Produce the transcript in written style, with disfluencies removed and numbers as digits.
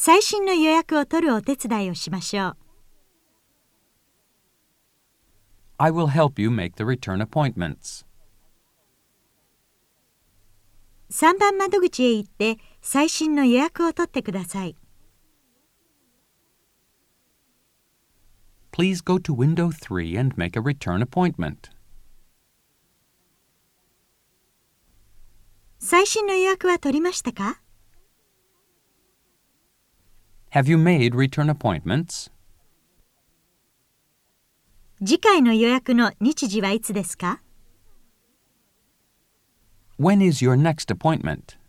最新の予約を取るお手伝いをしましょう。 I will help you make the return appointments. 3番窓口へ行って最新の予約を取ってください。 Please go to window 3 and make a return appointment. 最新の予約は取りましたか？ Have you made return appointments? 次回の予約の日時はいつですか？ When is your next appointment?